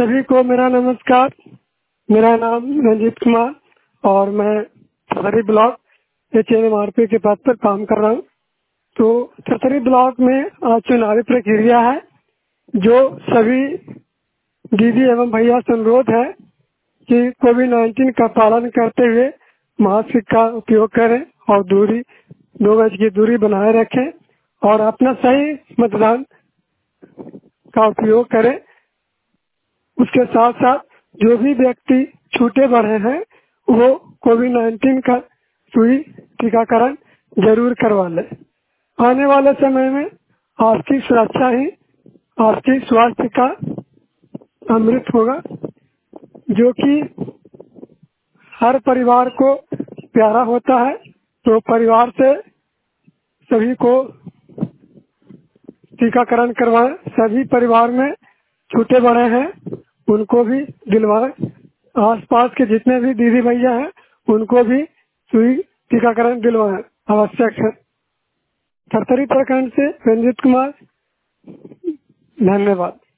सभी को मेरा नमस्कार। मेरा नाम रंजीत कुमार और मैं थरथरी ब्लॉक HMRP के पद पर काम कर रहा हूँ। तो थरथरी ब्लॉक में आज चुनावी प्रक्रिया है, जो सभी दीदी एवं भैया से अनुरोध है कि कोविड-19 का पालन करते हुए मास्क का उपयोग करें और 2 गज की दूरी बनाए रखें और अपना सही मतदान का उपयोग करें। उसके साथ साथ जो भी व्यक्ति छूटे बढ़े हैं वो कोविड-19 का सुई टीकाकरण जरूर करवा लें। आने वाले समय में आपकी सुरक्षा ही आपकी स्वास्थ्य का अमृत होगा, जो कि हर परिवार को प्यारा होता है। तो परिवार से सभी को टीकाकरण करवाएं। सभी परिवार में छूटे बड़े हैं उनको भी दिलवाएं। आसपास के जितने भी दीदी भैया हैं उनको भी सुई टीकाकरण दिलवाएं, आवश्यक है। थरथरी प्रखंड से रंजीत कुमार, धन्यवाद।